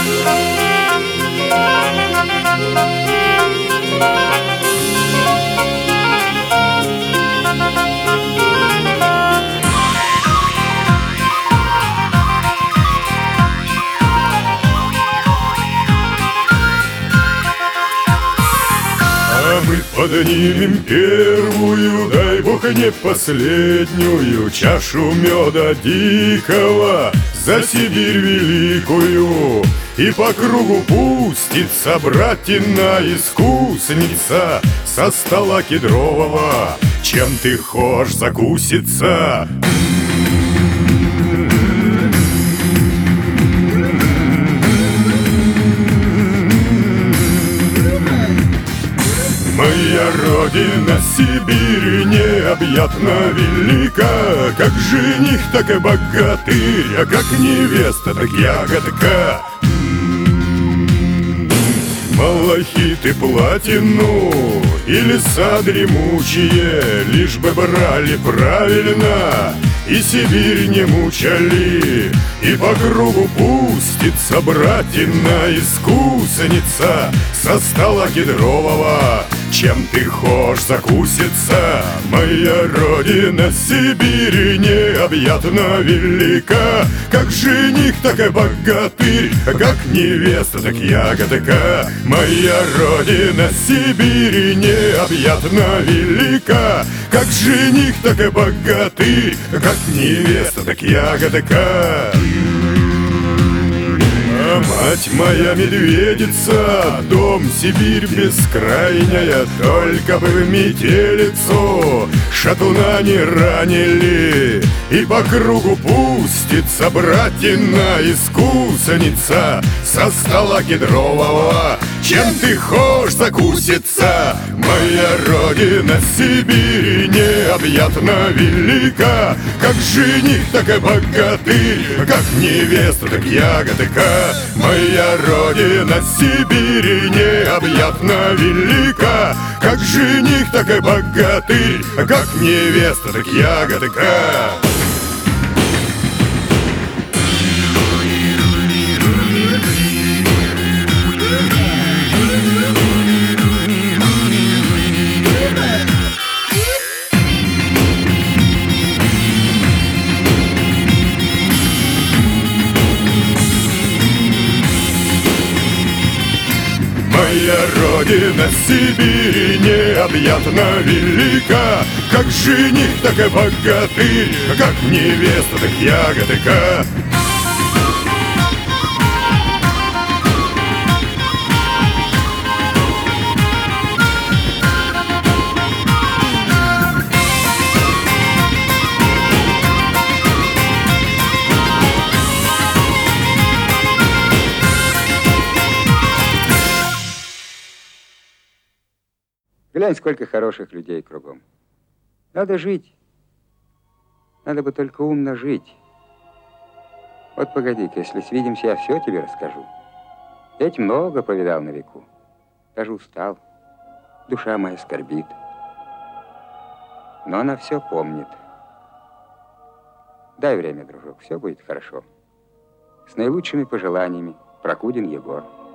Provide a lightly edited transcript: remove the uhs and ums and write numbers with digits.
Мы поднимем первую, дай Бог не последнюю, чашу меда дикого за Сибирь великую. И по кругу пустится братина искусница со стола кедрового. Чем ты хошь закуситься? Моя родина Сибирь необъятно велика, как жених, так и богатырь, а как невеста, так ягодка. Малахит и платину и леса дремучие, лишь бы брали правильно и Сибирь не мучали. И по кругу пустится братина искусница со стола кедрового. Чем ты хошь закуситься? Моя родина Сибирь необъятно велика, как жених, так и богатырь, как невеста, так ягодка. Моя родина Сибирь необъятно велика, как жених, так и богатырь, как невеста, так ягодка. Мать моя медведица, дом Сибирь бескрайняя, только бы в метелицу шатуна не ранили. И по кругу пустится братина искусница со стола кедрового. Чем ты хошь закуситься? Моя родина Сибирь необъятно велика, как жених, так и богатырь, как невеста, так ягодка. Моя родина Сибирь необъятно велика, как жених, так и богатырь, как невеста, так ягодка. Моя родина Сибирь необъятно велика, как жених, так и богатырь, как невеста, так ягодка. Глянь, сколько хороших людей кругом. Надо жить. Надо бы только умно жить. Вот погоди-ка, если свидимся, я все тебе расскажу. Я ведь много повидал на веку. Даже устал. Душа моя скорбит. Но она все помнит. Дай время, дружок, все будет хорошо. С наилучшими пожеланиями, Прокудин Егор.